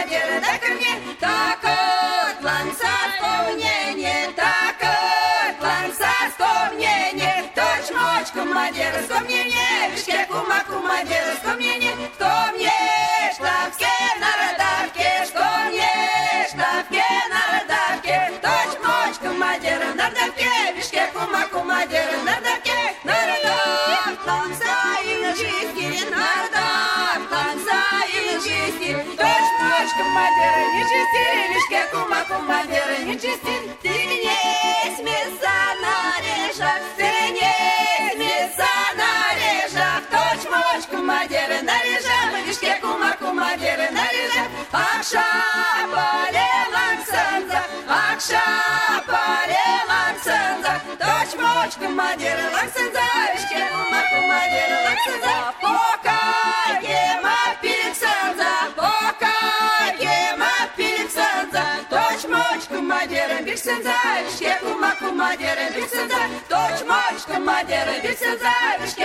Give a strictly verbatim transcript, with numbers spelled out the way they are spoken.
командира, да ко мне, так план вспомнение, так план вспомнение, точь мочь командира, вспомнение, вишке кума командира, вспомнение, кто мне штабке на радарке, что мне штабке на радарке, точь мочь командира, на радарке, вишке кума командира, на радарке, на радар, танца и жизни, на радар, танца и жизни, точь мочь командира, не чисти, вишке кума командира, не чисти, ты не смеса на режах, ты не смеса на режах, точь мочь командира, на режах, вишке кума командира, на режах, акша полелан санза, акша полелан санза, точь мочь командира, лаксанза, вишке кума командира, лаксанза, пока ема пиксанза, пока ема пиксанза, точь мочь командира, биксанза, вишке кума командира, биксанза, точь мочь командира, биксанза, вишке